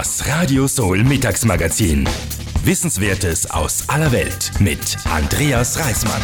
Das Radio Soul Mittagsmagazin. Wissenswertes aus aller Welt mit Andreas Reismann.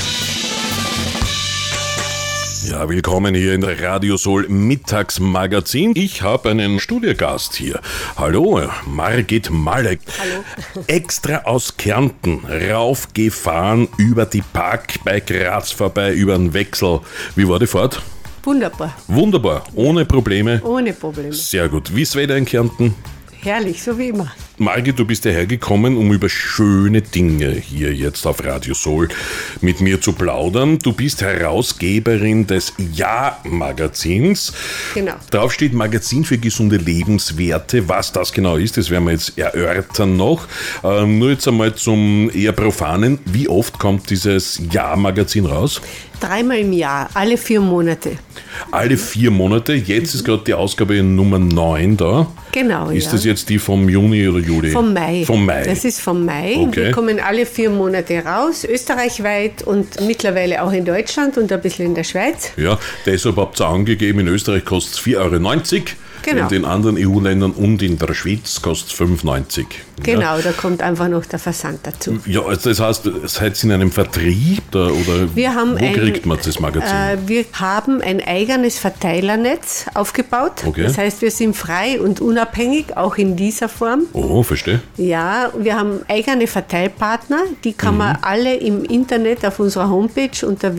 Ja, willkommen hier in der Radio Soul Mittagsmagazin. Ich habe einen Studiogast hier. Hallo, Margit Malek. Hallo. Extra aus Kärnten raufgefahren über die Park bei Graz vorbei, über den Wechsel. Wie war die Fahrt? Wunderbar. Wunderbar, ohne Probleme. Ohne Probleme. Sehr gut. Wie ist das Wetter in Kärnten? Herrlich, so wie immer. Margit, du bist hierher gekommen, um über schöne Dinge hier jetzt auf Radio Soul mit mir zu plaudern. Du bist Herausgeberin des Ja-Magazins. Genau. Drauf steht Magazin für gesunde Lebenswerte. Was das genau ist, das werden wir jetzt erörtern noch. Nur jetzt einmal zum eher Profanen. Wie oft kommt dieses Ja-Magazin raus? 3-mal im Jahr, alle 4 Monate. Alle 4 Monate. Jetzt ist gerade die Ausgabe Nummer 9 da. Genau, Ist das jetzt die vom Juni oder Juli? Vom Mai. Vom Mai. Das ist vom Mai. Okay. Wir kommen alle 4 Monate raus, österreichweit und mittlerweile auch in Deutschland und ein bisschen in der Schweiz. Ja, deshalb habt ihr angegeben, in Österreich kostet es 4,90 €. Genau. In den anderen EU-Ländern und in der Schweiz kostet es 5,90 €. Genau, da kommt einfach noch der Versand dazu. Ja, also das heißt, seid ihr in einem Vertrieb oder wo kriegt man das Magazin? Wir haben ein eigenes Verteilernetz aufgebaut. Okay. Das heißt, wir sind frei und unabhängig, auch in dieser Form. Oh, verstehe. Ja, wir haben eigene Verteilpartner, die kann man alle im Internet auf unserer Homepage unter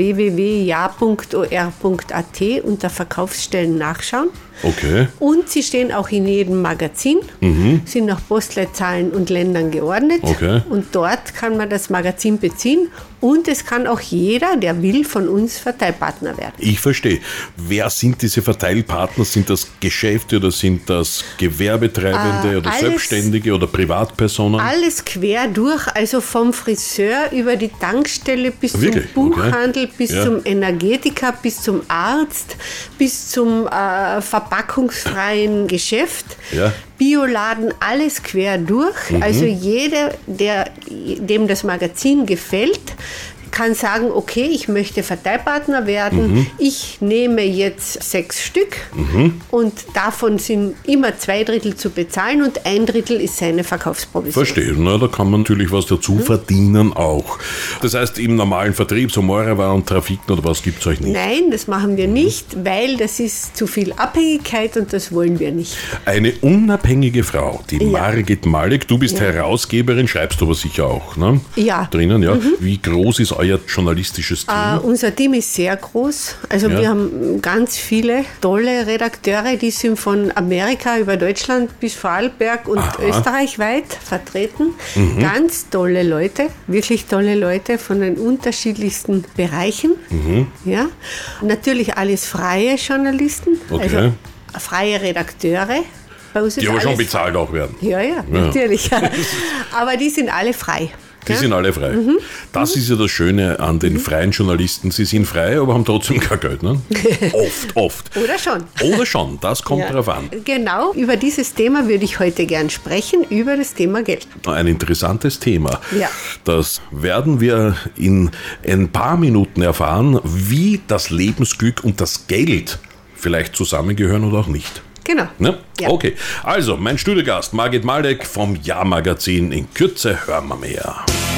www.ja.or.at unter Verkaufsstellen nachschauen. Okay. Und sie stehen auch in jedem Magazin, sind nach Postleitzahlen und Ländern geordnet. Okay. Und dort kann man das Magazin beziehen und es kann auch jeder, der will, von uns Verteilpartner werden. Ich verstehe. Wer sind diese Verteilpartner? Sind das Geschäfte oder sind das Gewerbetreibende oder alles- Selbstständige oder Privatpersonen? Alles quer durch, also vom Friseur über die Tankstelle bis Wirklich? zum Buchhandel, Okay. bis Ja. zum Energetiker, bis zum Arzt, bis zum verpackungsfreien Geschäft. Ja. Bioladen, alles quer durch. Also jeder, dem das Magazin gefällt, kann sagen, okay, ich möchte Verteilpartner werden. Ich nehme jetzt 6 Stück und davon sind immer 2/3 zu bezahlen und 1/3 ist seine Verkaufsprovision. Verstehe, na, da kann man natürlich was dazu verdienen auch. Das heißt, im normalen Vertrieb, so Morawa und Trafiken oder was gibt es euch nicht? Nein, das machen wir nicht, weil das ist zu viel Abhängigkeit und das wollen wir nicht. Eine unabhängige Frau, die Ja. Margit Malek, du bist Herausgeberin, schreibst du aber sicher auch, ne? Ja. Drinnen, ja. Wie groß ist euer journalistisches Team? Unser Team ist sehr groß. Also Ja. wir haben ganz viele tolle Redakteure, die sind von Amerika über Deutschland bis Vorarlberg und Österreich weit vertreten. Ganz tolle Leute, wirklich tolle Leute von den unterschiedlichsten Bereichen. Ja. Natürlich alles freie Journalisten, Okay. also freie Redakteure. Bei uns ist Die aber schon alles bezahlt auch werden. Ja, natürlich. Aber die sind alle frei. Die sind alle frei. Das ist ja das Schöne an den freien Journalisten. Sie sind frei, aber haben trotzdem kein Geld. Ne? Oft. Oder schon. Oder schon, das kommt Ja. drauf an. Genau, über dieses Thema würde ich heute gern sprechen, über das Thema Geld. Ein interessantes Thema. Ja. Das werden wir in ein paar Minuten erfahren, wie das Lebensglück und das Geld vielleicht zusammengehören oder auch nicht. Genau. Ne? Ja. Okay, also mein Studiogast Margit Malek vom Ja-Magazin. In Kürze hören wir mehr.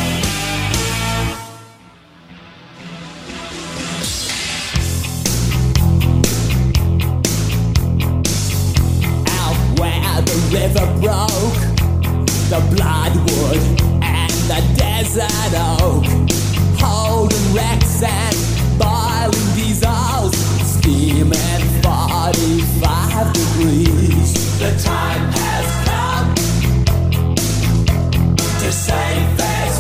Out where the river broke, the bloodwood and the desert oak, holding wrecks and boiling diesels, steaming 45 degrees. The time has come to save this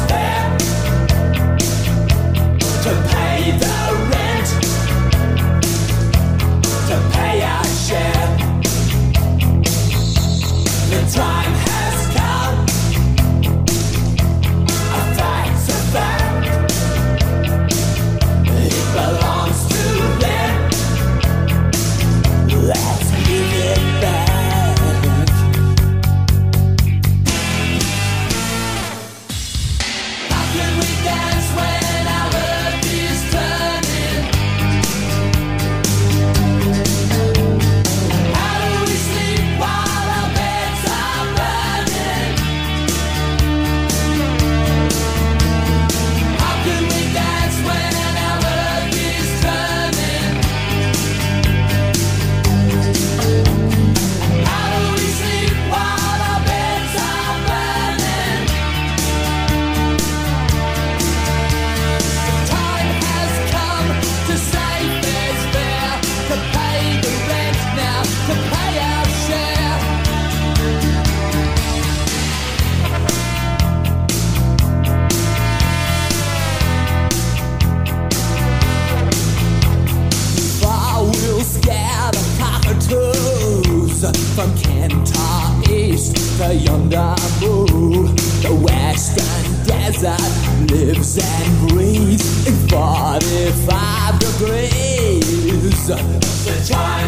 from Kentar East to yonder Moo. The western desert lives and breathes in 45 degrees. The time